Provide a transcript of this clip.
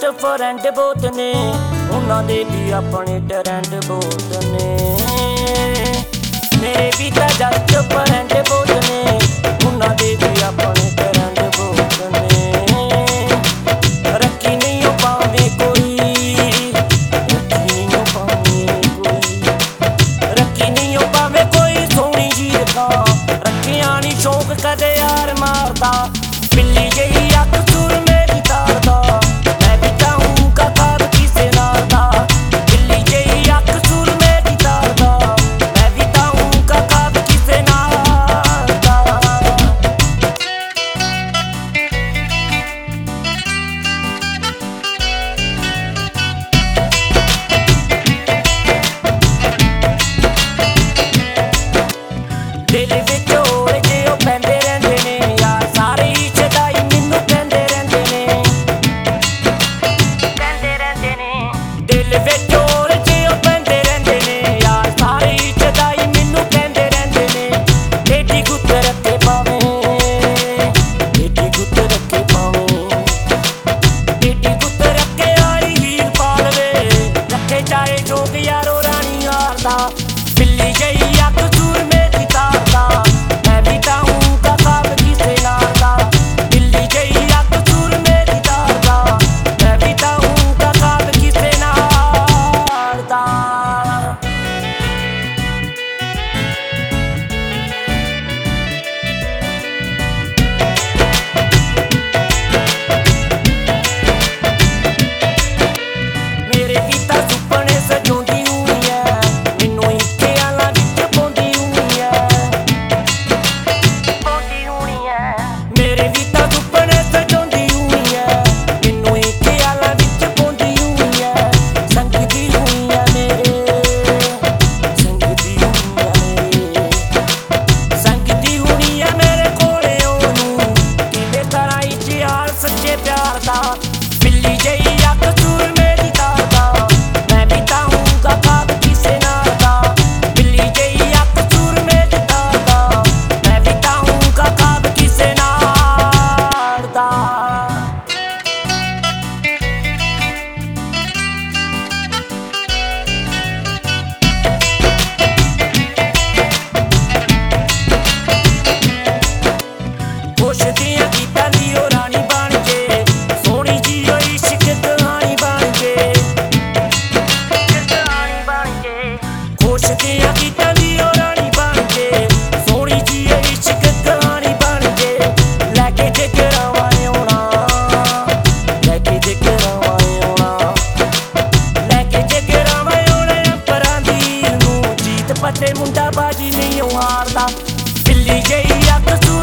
just friend बहुत ने उन्हां दे भी अपने ट्रेंड बहुत ने मेरे भी तां जस्ट फ्रेंड बहुत ने उन्हां दे भी अपने ट्रेंड बहुत ने रखी नहीं हो पावे कोई रखी नहीं हो पावे कोई रखी नहीं हो पावे कोई सोहनी जी रखा रखिया नहीं शौक कदे यार मारदा बिल्ली जही अख सुर मेरी तारदा मैं भी चाहूं का खाब किसे नारदा बिल्ली जही अख सुर मेरी तारदा मैं भी चाहूं का खाब किसे नारदा दिल विच होर जे ओ पैंदे रहिंदे ने यार सारे ही छदाई मैनू कहंदे रहिंदे ने दिल विच होर जे ओ पैंदे रहिंदे ने यार सारे ही छदाई मैनू कहंदे रहिंदे ने टेढ़ी गुत्त रखे पावे टेढ़ी गुत्त रखे पावे टेढ़ी गुत्त रखे आई हीर पालवे रखे चाहे जोग यारो रानी हारदा बिल्ली जही अख सूर मेरी तारदा मैं भी चाहूं का खाब किसे नारदा बिल्ली जही अख सूर मेरी तारदा मैं भी चाहूं का खाब किसे नारदा मेरे पिता सुपने सजाउंदी होनी है मैनू इक ख्यालां विच पाउंदी होनी है मेरे पिता सुपने सजाउंदी होनी है मैनू इक ख्यालां विच पाउंदी होनी है संगदी होनी है मेरे संगदी होनी है मेरे संगदी होनी है मेरे कोले ओनू किवें करा इतिहास सच्चे प्यार दा बिल्ली जही अख सूर मेरी तारदा मैं भी चाहूंगा खाब किसे नारदा बिल्ली जही अख सूर मेरी तारदा मैं भी चाहूंगा खाब किसे नारदा खुश दियां गीतां दी ओ रानी बन के सोहनी जी ओ इश्क कहानी बन के खुश दियां गीतां दी ओ रानी बन के सोहनी जी ओ इश्क कहानी बन के लैके जिगरां वाले होना लैके जिगरां वाले होना लैके जिगरां वाले होना अंबरां दी नूं जीत पते मुंडा बाजी नहीं हारदा बिल्ली जही अख